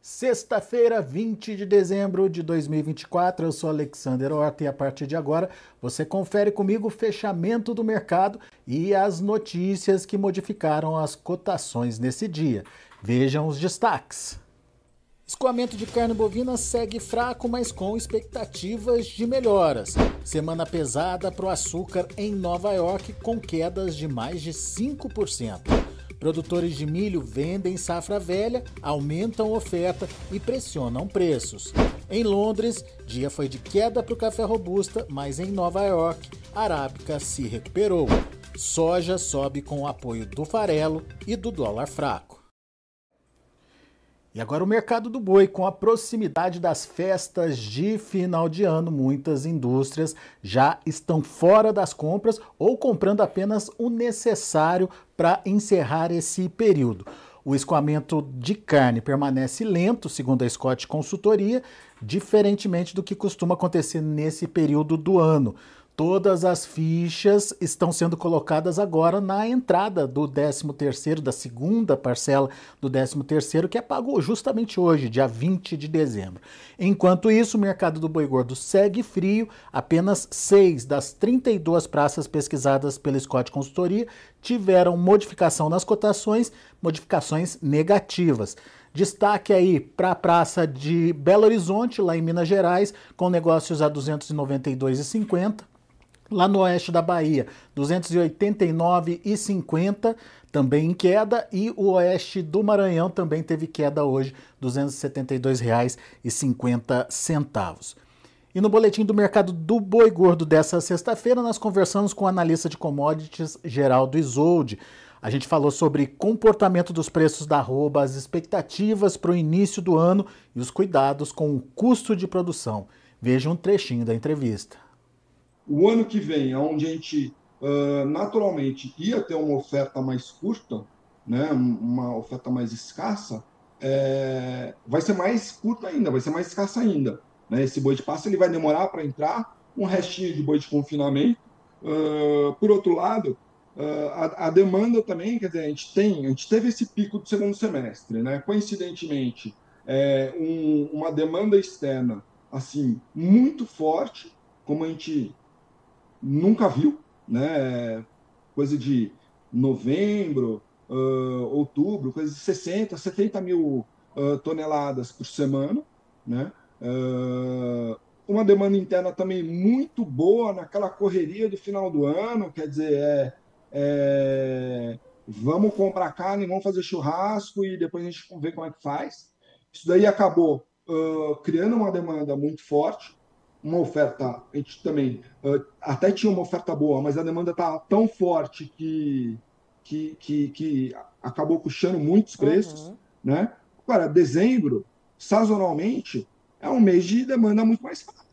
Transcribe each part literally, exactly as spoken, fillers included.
Sexta-feira, vinte de dezembro de dois mil e vinte e quatro, eu sou Alexander Horta e a partir de agora você confere comigo o fechamento do mercado e as notícias que modificaram as cotações nesse dia. Vejam os destaques. Escoamento de carne bovina segue fraco, mas com expectativas de melhoras. Semana pesada para o açúcar em Nova York, com quedas de mais de cinco por cento. Produtores de milho vendem safra velha, aumentam oferta e pressionam preços. Em Londres, dia foi de queda para o café robusta, mas em Nova York, a arábica se recuperou. Soja sobe com o apoio do farelo e do dólar fraco. E agora o mercado do boi, com a proximidade das festas de final de ano, muitas indústrias já estão fora das compras ou comprando apenas o necessário para encerrar esse período. O escoamento de carne permanece lento, segundo a Scott Consultoria, diferentemente do que costuma acontecer nesse período do ano. Todas as fichas estão sendo colocadas agora na entrada do décimo terceiro, da segunda parcela do décimo terceiro, que é pago justamente hoje, dia vinte de dezembro. Enquanto isso, o mercado do boi gordo segue frio. Apenas seis das trinta e duas praças pesquisadas pela Scott Consultoria tiveram modificação nas cotações, modificações negativas. Destaque aí para a praça de Belo Horizonte, lá em Minas Gerais, com negócios a duzentos e noventa e dois reais e cinquenta centavos. Lá no oeste da Bahia, duzentos e oitenta e nove reais e cinquenta centavos, também em queda, e o oeste do Maranhão também teve queda hoje, duzentos e setenta e dois reais e cinquenta centavos. E no boletim do mercado do boi gordo dessa sexta-feira, nós conversamos com o analista de commodities Geraldo Isolde. A gente falou sobre comportamento dos preços da arroba, as expectativas para o início do ano e os cuidados com o custo de produção. Veja um trechinho da entrevista. O ano que vem, onde a gente uh, naturalmente ia ter uma oferta mais curta, né, uma oferta mais escassa, é, vai ser mais curta ainda, vai ser mais escassa ainda. Né? Esse boi de pasto ele vai demorar para entrar, um restinho de boi de confinamento. Uh, por outro lado, uh, a, a demanda também, quer dizer, a gente, tem, a gente teve esse pico do segundo semestre. Né? Coincidentemente, é, um, uma demanda externa assim muito forte, como a gente nunca viu, né? Coisa de novembro, uh, outubro, coisa de sessenta, setenta mil uh, toneladas por semana, né? Uh, uma demanda interna também muito boa naquela correria do final do ano, quer dizer, é, é, vamos comprar carne, vamos fazer churrasco e depois a gente vê como é que faz. Isso daí acabou uh, criando uma demanda muito forte, uma oferta, a gente também uh, até tinha uma oferta boa, mas a demanda está tão forte que, que, que, que acabou puxando muitos preços, uhum. Né? Agora, dezembro, sazonalmente, é um mês de demanda muito mais fraca.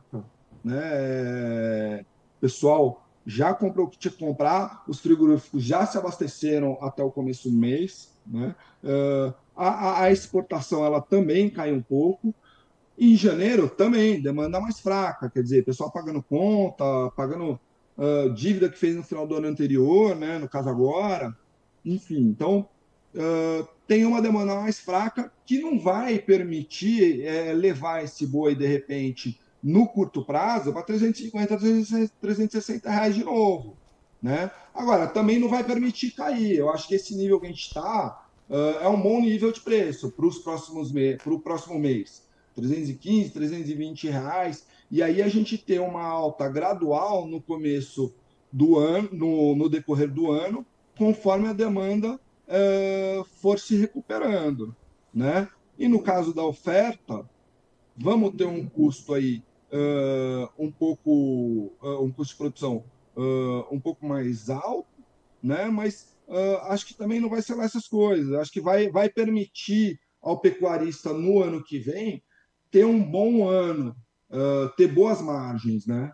Né? O pessoal já comprou o que tinha que comprar, os frigoríficos já se abasteceram até o começo do mês. Né? Uh, a, a exportação ela também cai um pouco. E em janeiro também, demanda mais fraca, quer dizer, pessoal pagando conta, pagando uh, dívida que fez no final do ano anterior, né, no caso agora, enfim. Então, uh, tem uma demanda mais fraca que não vai permitir é, levar esse boi, de repente, no curto prazo, para trezentos e cinquenta, trezentos e sessenta reais de novo. Né? Agora, também não vai permitir cair. Eu acho que esse nível que a gente está uh, é um bom nível de preço para os próximos me- para o próximo mês. trezentos e quinze, trezentos e vinte reais, e aí a gente tem uma alta gradual no começo do ano, no, no decorrer do ano, conforme a demanda é, for se recuperando, né? E no caso da oferta, vamos ter um custo aí uh, um pouco, uh, um custo de produção uh, um pouco mais alto, né? Mas uh, acho que também não vai ser lá essas coisas. Acho que vai, vai permitir ao pecuarista no ano que vem ter um bom ano, uh, ter boas margens, né?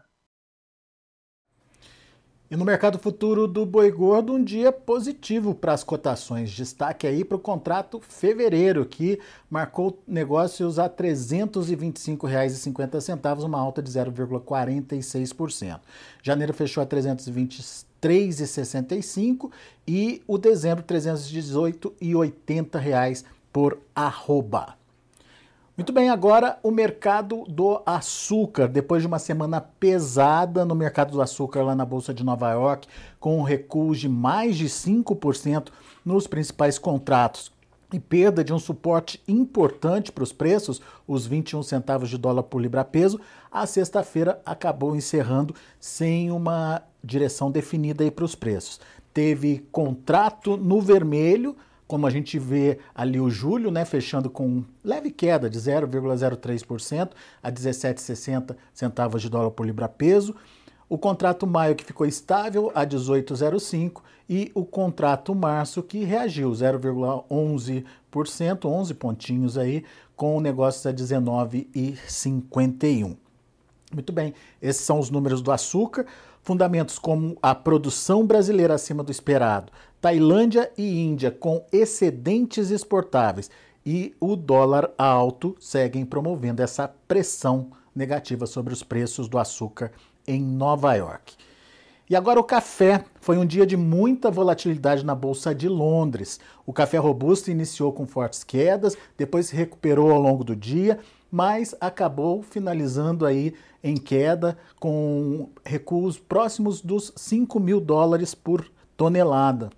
E no mercado futuro do boi gordo, um dia positivo para as cotações. Destaque aí para o contrato fevereiro, que marcou negócios a trezentos e vinte e cinco reais e cinquenta centavos, uma alta de zero vírgula quarenta e seis por cento. Janeiro fechou a trezentos e vinte e três reais e sessenta e cinco centavos e o dezembro trezentos e dezoito reais e oitenta reais por arroba. Muito bem, agora o mercado do açúcar. Depois de uma semana pesada no mercado do açúcar lá na Bolsa de Nova York, com recuos de mais de cinco por cento nos principais contratos e perda de um suporte importante para os preços, os vinte e um centavos de dólar por libra-peso, a sexta-feira acabou encerrando sem uma direção definida aí para os preços. Teve contrato no vermelho, como a gente vê ali o julho, né, fechando com leve queda de zero vírgula zero três por cento a dezessete vírgula sessenta centavos de dólar por libra-peso. O contrato maio que ficou estável a dezoito vírgula zero cinco e o contrato março que reagiu zero vírgula onze por cento, onze pontinhos aí, com negócios a dezenove vírgula cinquenta e um. Muito bem, esses são os números do açúcar. Fundamentos como a produção brasileira acima do esperado, Tailândia e Índia com excedentes exportáveis e o dólar alto seguem promovendo essa pressão negativa sobre os preços do açúcar em Nova York. E agora o café. Foi um dia de muita volatilidade na Bolsa de Londres. O café robusto iniciou com fortes quedas, depois se recuperou ao longo do dia, mas acabou finalizando aí em queda com recuos próximos dos cinco mil dólares por tonelada.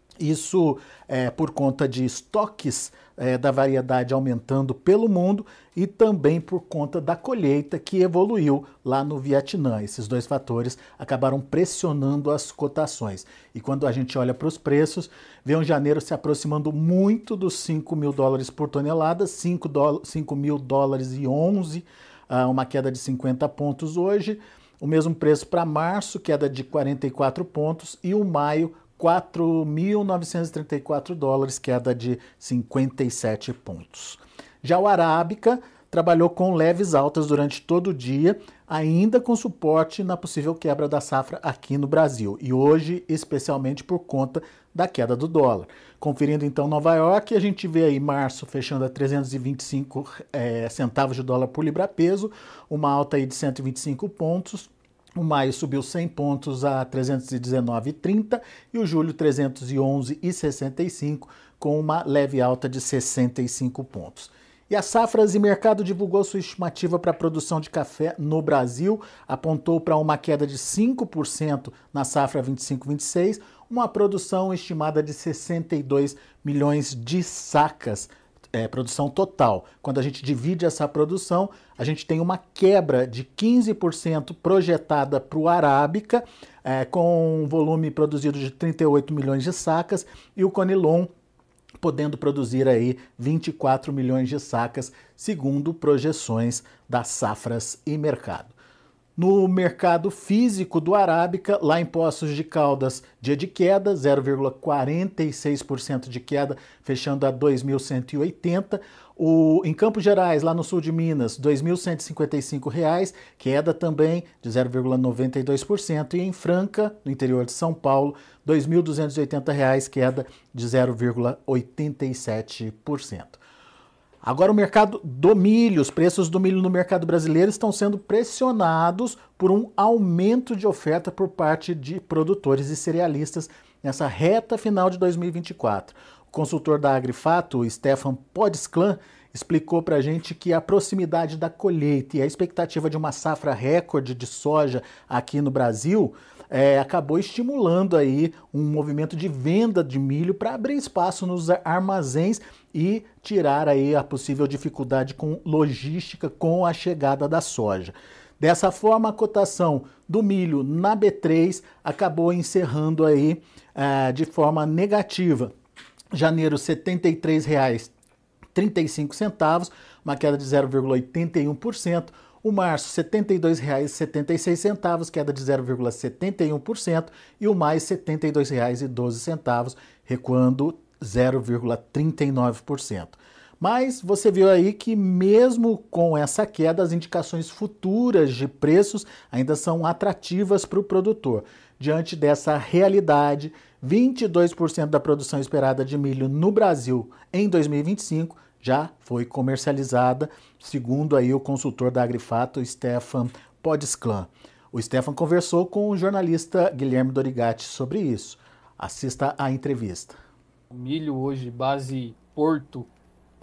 Isso é por conta de estoques é, da variedade aumentando pelo mundo e também por conta da colheita que evoluiu lá no Vietnã. Esses dois fatores acabaram pressionando as cotações. E quando a gente olha para os preços, vê um janeiro se aproximando muito dos cinco mil dólares por tonelada, cinco mil dólares e onze, uma queda de cinquenta pontos hoje. O mesmo preço para março, queda de quarenta e quatro pontos, e o maio, quatro mil novecentos e trinta e quatro dólares, queda de cinquenta e sete pontos. Já o Arábica trabalhou com leves altas durante todo o dia, ainda com suporte na possível quebra da safra aqui no Brasil, e hoje especialmente por conta da queda do dólar. Conferindo então Nova York, a gente vê aí março fechando a trezentos e vinte e cinco é, centavos de dólar por libra-peso, uma alta aí de cento e vinte e cinco pontos. O maio subiu cem pontos a trezentos e dezenove vírgula trinta e o julho trezentos e onze vírgula sessenta e cinco, com uma leve alta de sessenta e cinco pontos. E a Safras e Mercado divulgou sua estimativa para a produção de café no Brasil, apontou para uma queda de cinco por cento na safra vinte e cinco vinte e seis, uma produção estimada de sessenta e dois milhões de sacas. É, produção total. Quando a gente divide essa produção, a gente tem uma quebra de quinze por cento projetada para o Arábica, é, com um volume produzido de trinta e oito milhões de sacas, e o Conilon podendo produzir aí vinte e quatro milhões de sacas, segundo projeções da Safras e Mercado. No mercado físico do Arábica, lá em Poços de Caldas, dia de queda, zero vírgula quarenta e seis por cento de queda, fechando a dois mil cento e oitenta. O, em Campos Gerais, lá no sul de Minas, dois mil cento e cinquenta e cinco reais, queda também de zero vírgula noventa e dois por cento. E em Franca, no interior de São Paulo, dois mil duzentos e oitenta reais, queda de zero vírgula oitenta e sete por cento. Agora o mercado do milho, os preços do milho no mercado brasileiro estão sendo pressionados por um aumento de oferta por parte de produtores e cerealistas nessa reta final de dois mil e vinte e quatro. O consultor da Agrifato, o Stefan Podsklan, explicou para a gente que a proximidade da colheita e a expectativa de uma safra recorde de soja aqui no Brasil É, acabou estimulando aí um movimento de venda de milho para abrir espaço nos armazéns e tirar aí a possível dificuldade com logística com a chegada da soja. Dessa forma, a cotação do milho na B três acabou encerrando aí é, de forma negativa. Janeiro, setenta e três reais e trinta e cinco centavos, uma queda de zero vírgula oitenta e um por cento. O março, setenta e dois reais e setenta e seis centavos, queda de zero vírgula setenta e um por cento, e o maio, setenta e dois reais e doze centavos, recuando zero vírgula trinta e nove por cento. Mas você viu aí que mesmo com essa queda, as indicações futuras de preços ainda são atrativas para o produtor. Diante dessa realidade, vinte e dois por cento da produção esperada de milho no Brasil em dois mil e vinte e cinco já foi comercializada, segundo aí o consultor da Agrifato, Stefan Podsklan. O Stefan conversou com o jornalista Guilherme Dorigatti sobre isso. Assista a entrevista. O milho hoje, base Porto,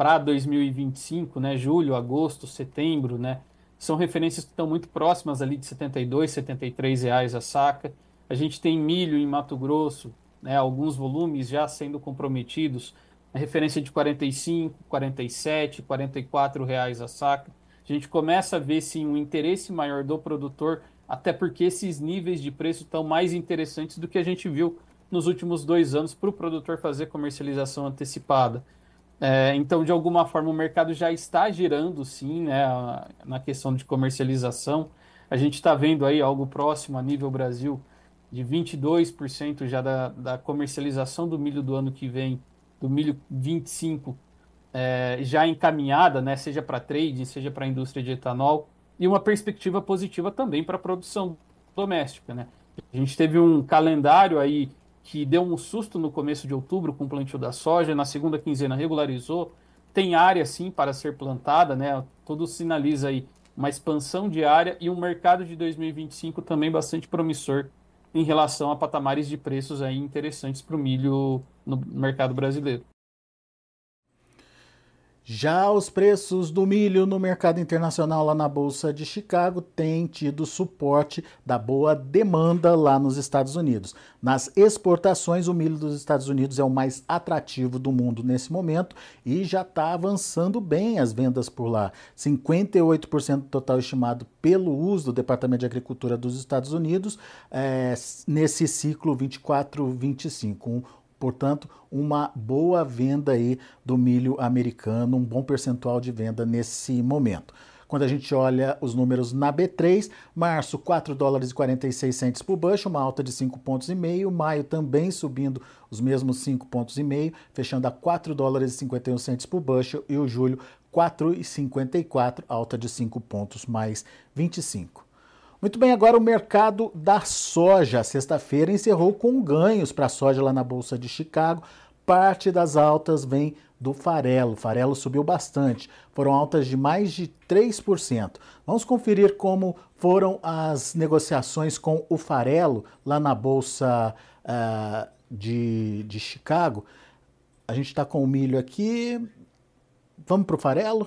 para dois mil e vinte e cinco, né, julho, agosto, setembro, né, são referências que estão muito próximas ali de setenta e dois, setenta e três reais a saca. A gente tem milho em Mato Grosso, né, alguns volumes já sendo comprometidos, a referência de quarenta e cinco, quarenta e sete, quarenta e quatro reais a saca. A gente começa a ver sim um interesse maior do produtor, até porque esses níveis de preço estão mais interessantes do que a gente viu nos últimos dois anos para o produtor fazer comercialização antecipada. É, então, de alguma forma, o mercado já está girando, sim, né, a- na questão de comercialização. A gente está vendo aí algo próximo a nível Brasil de vinte e dois por cento já da, da comercialização do milho do ano que vem, do milho vinte e cinco é, já encaminhada, né, seja para trading, seja para a indústria de etanol, e uma perspectiva positiva também para a produção doméstica, né? A gente teve um calendário aí que deu um susto no começo de outubro com o plantio da soja, na segunda quinzena regularizou, tem área sim para ser plantada, né? Tudo sinaliza aí uma expansão de área e um mercado de dois mil e vinte e cinco também bastante promissor em relação a patamares de preços aí interessantes para o milho no mercado brasileiro. Já os preços do milho no mercado internacional lá na Bolsa de Chicago têm tido suporte da boa demanda lá nos Estados Unidos. Nas exportações, o milho dos Estados Unidos é o mais atrativo do mundo nesse momento e já está avançando bem as vendas por lá. cinquenta e oito por cento do total estimado pelo U S, do Departamento de Agricultura dos Estados Unidos, é, nesse ciclo vinte e quatro vinte e cinco. Um Portanto, uma boa venda aí do milho americano, um bom percentual de venda nesse momento. Quando a gente olha os números na B três, março quatro dólares e quarenta e seis centavos por bushel, uma alta de cinco pontos e meio, maio também subindo os mesmos cinco pontos e meio, fechando a quatro dólares e cinquenta e um centavos por bushel, e o julho quatro dólares e cinquenta e quatro, alta de cinco pontos mais vinte e cinco. Muito bem, agora o mercado da soja. Sexta-feira encerrou com ganhos para a soja lá na Bolsa de Chicago. Parte das altas vem do farelo. O farelo subiu bastante. Foram altas de mais de três por cento. Vamos conferir como foram as negociações com o farelo lá na Bolsa uh, de, de Chicago. A gente está com o milho aqui. Vamos para o farelo?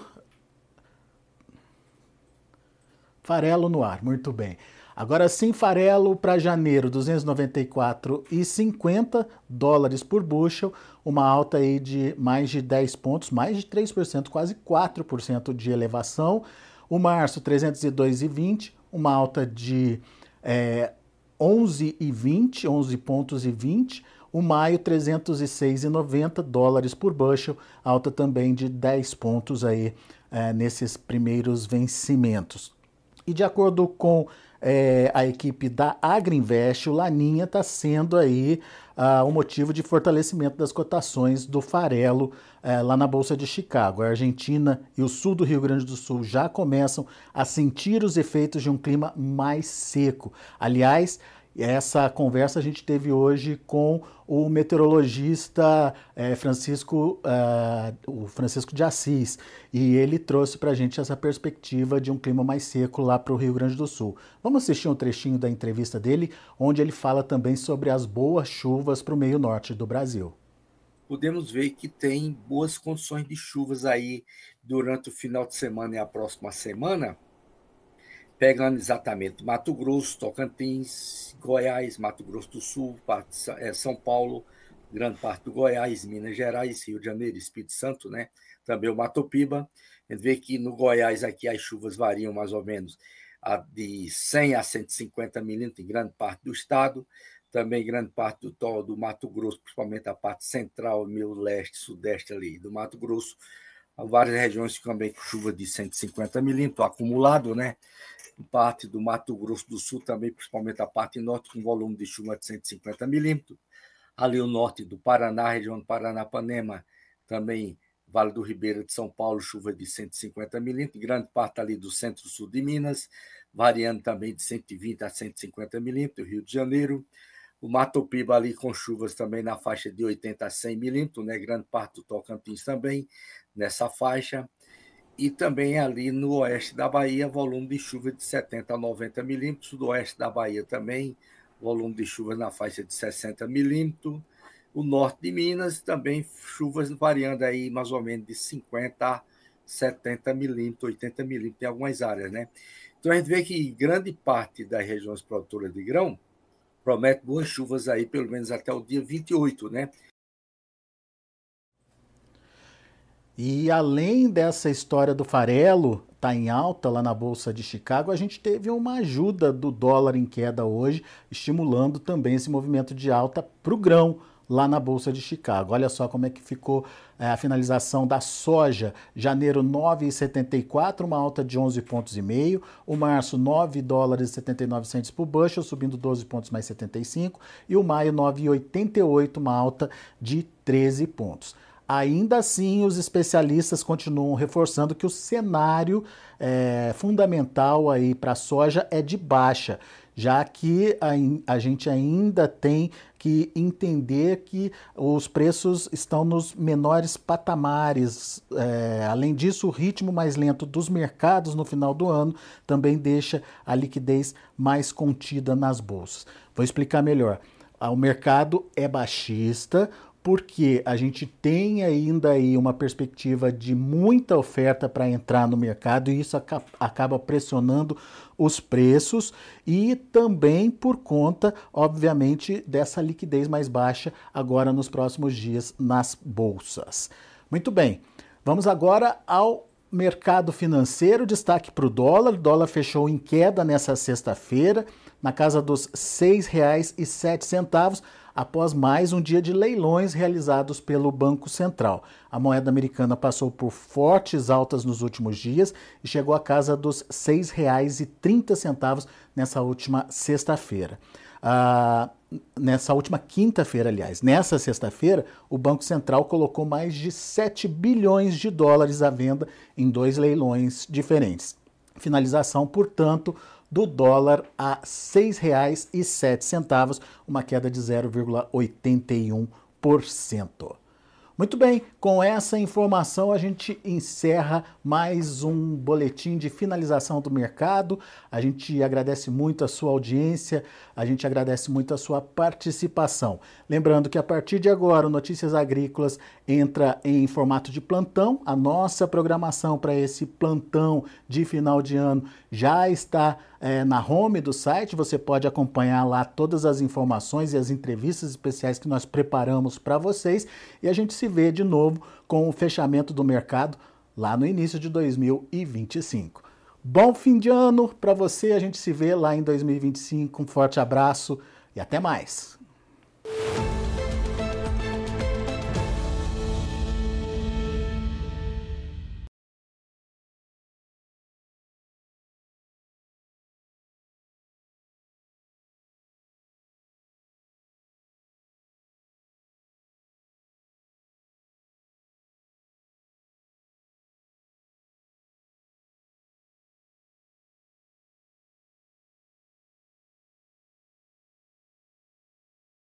Farelo no ar, muito bem. Agora sim, farelo para janeiro, duzentos e noventa e quatro vírgula cinquenta dólares por bushel, uma alta aí de mais de dez pontos, mais de três por cento, quase quatro por cento de elevação. O março, trezentos e dois vírgula vinte, uma alta de é, onze vírgula vinte, onze pontos e vinte. O maio, trezentos e seis vírgula noventa dólares por bushel, alta também de dez pontos aí é, nesses primeiros vencimentos. E de acordo com é, a equipe da Agriinvest, o Laninha está sendo aí uh, um motivo de fortalecimento das cotações do farelo uh, lá na Bolsa de Chicago. A Argentina e o sul do Rio Grande do Sul já começam a sentir os efeitos de um clima mais seco. Aliás, essa conversa a gente teve hoje com o meteorologista eh, Francisco, uh, o Francisco de Assis, e ele trouxe para a gente essa perspectiva de um clima mais seco lá para o Rio Grande do Sul. Vamos assistir um trechinho da entrevista dele, onde ele fala também sobre as boas chuvas para o meio norte do Brasil. Podemos ver que tem boas condições de chuvas aí durante o final de semana e a próxima semana, pegando exatamente Mato Grosso, Tocantins, Goiás, Mato Grosso do Sul, São Paulo, grande parte do Goiás, Minas Gerais, Rio de Janeiro, Espírito Santo, né? Também o Mato Piba. A gente vê que no Goiás aqui as chuvas variam mais ou menos de cem a cento e cinquenta milímetros em grande parte do estado, também grande parte do, do Mato Grosso, principalmente a parte central, meio leste, sudeste ali do Mato Grosso. Várias regiões também com chuva de cento e cinquenta milímetros acumulado, né? Parte do Mato Grosso do Sul também, principalmente a parte norte, com volume de chuva de cento e cinquenta milímetros. Ali o norte do Paraná, região do Paranapanema, também Vale do Ribeira de São Paulo, chuva de cento e cinquenta milímetros. Grande parte ali do centro-sul de Minas, variando também de cento e vinte a cento e cinquenta milímetros. Rio de Janeiro. O Mato Piba ali com chuvas também na faixa de oitenta a cem milímetros, né? Grande parte do Tocantins também nessa faixa. E também ali no oeste da Bahia, volume de chuva de setenta a noventa milímetros. Do oeste da Bahia também, volume de chuva na faixa de sessenta milímetros. o norte de Minas, também chuvas variando aí mais ou menos de cinquenta a setenta milímetros, oitenta milímetros em algumas áreas, né? Então a gente vê que grande parte das regiões produtoras de grão promete boas chuvas aí, pelo menos até o dia vinte e oito, né? E além dessa história do farelo tá em alta lá na Bolsa de Chicago, a gente teve uma ajuda do dólar em queda hoje, estimulando também esse movimento de alta para o grão lá na Bolsa de Chicago. Olha só como é que ficou é, a finalização da soja. Janeiro nove vírgula setenta e quatro, uma alta de onze pontos e meio. O março nove dólares e setenta e nove centavos por bushel, subindo doze pontos mais setenta e cinco. E o maio nove vírgula oitenta e oito, uma alta de treze pontos. Ainda assim, os especialistas continuam reforçando que o cenário é, fundamental aí para a soja é de baixa, já que a, a gente ainda tem que entender que os preços estão nos menores patamares. É, além disso, o ritmo mais lento dos mercados no final do ano também deixa a liquidez mais contida nas bolsas. Vou explicar melhor. O mercado é baixista, porque a gente tem ainda aí uma perspectiva de muita oferta para entrar no mercado e isso acaba pressionando os preços e também por conta, obviamente, dessa liquidez mais baixa agora nos próximos dias nas bolsas. Muito bem, vamos agora ao mercado financeiro. Destaque para o dólar. O dólar fechou em queda nessa sexta-feira, na casa dos seis reais e sete centavos, após mais um dia de leilões realizados pelo Banco Central. A moeda americana passou por fortes altas nos últimos dias e chegou à casa dos seis reais e trinta centavos nessa última sexta-feira. Ah, nessa última quinta-feira, aliás. Nessa sexta-feira, o Banco Central colocou mais de sete bilhões de dólares à venda em dois leilões diferentes. Finalização, portanto, do dólar a seis reais e sete centavos, uma queda de zero vírgula oitenta e um por cento. Muito bem, com essa informação a gente encerra mais um boletim de finalização do mercado. A gente agradece muito a sua audiência, a gente agradece muito a sua participação. Lembrando que a partir de agora o Notícias Agrícolas entra em formato de plantão. A nossa programação para esse plantão de final de ano já está é, na home do site. Você pode acompanhar lá todas as informações e as entrevistas especiais que nós preparamos para vocês. E a gente se vê de novo com o fechamento do mercado lá no início de dois mil e vinte e cinco. Bom fim de ano para você, a gente se vê lá em dois mil e vinte e cinco. Um forte abraço e até mais!